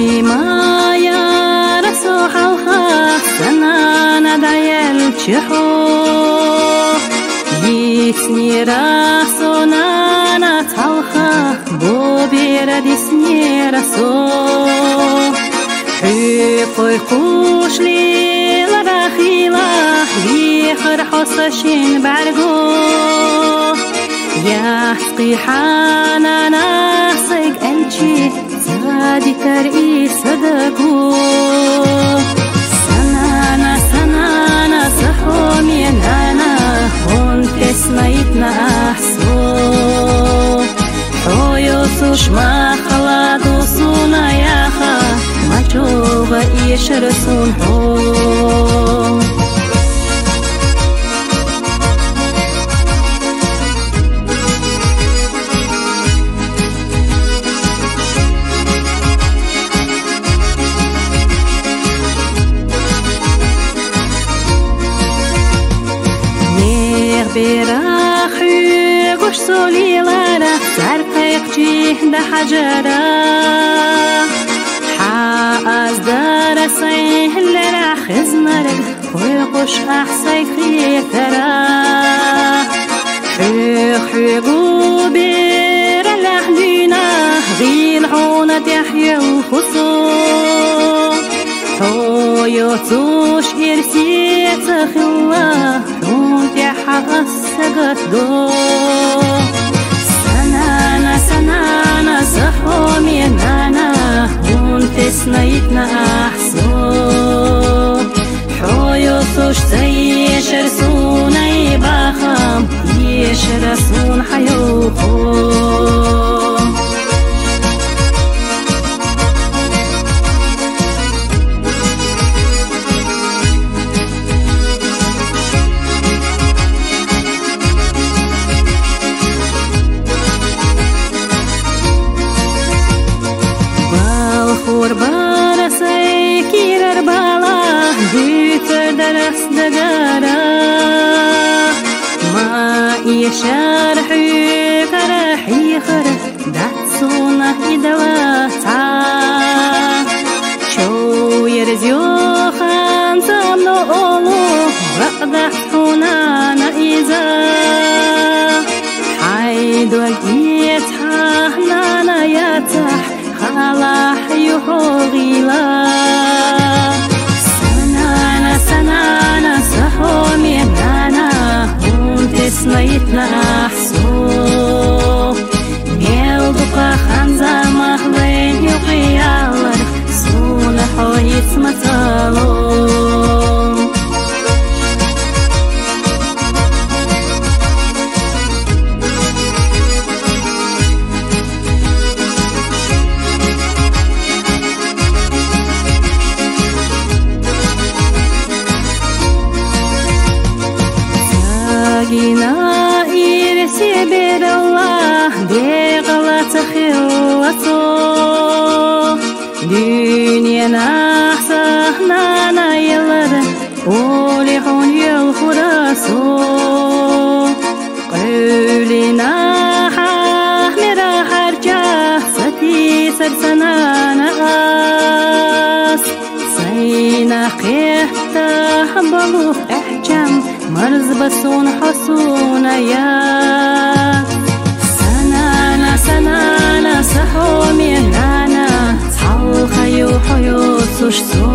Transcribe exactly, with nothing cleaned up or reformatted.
جيما يا رسول الله سنانا دايل تشحو يكسني راسونا نتالخا بو بيردسني رسول حيقوي قوش لي لراخيلا يخر حصشين بعرقو يا حقيحانا ناسق انشي زادي ترقي صدقو سنانا سنانا صحومي انا هون تسميتنا احسو حويوسوش ما خلادو سونا ياخا ما جوغا يشرسون حو براخي قش سولي لارا سرقيق جيه ده حجرة حاز دار سيه لرا خزمرق ويقش أحسي خيترا حيق حيقو بير لحدينا غيل عونة يحيى وخصو حويوتوش إرسيت خلا حقصقت دو سنانا سنانا صحومي نانا هون تسنيتنا أحسو حويوتوش تيشر سوني باخم يشر سون حيوكو قربان سيكير بالا ديتر درس دقارا ما يشار حيكر حيخر داتسونا إدواتا شو يرزيو خان تامنو أولو رقدح حنانا إذا حيد وقيت حاهنانا ياتح خلا حيوغيلا سنانا سنانا سحومي نانا هون تسميتنا أحسو ميل بقى خانزا مهلين يقيالر سونا حويت مطالو جينا إرسي بير الله بغلط خلوته دنيا نحسهنا نايلر ولحون يلخراسو قولنا حامرا حرجة ستي سرسنا نغاس سينا قيحته بلوخ احجام مرز بسون حسونا يا سنانا سنانا سحومي نانا صحو خيو حيو سوش سو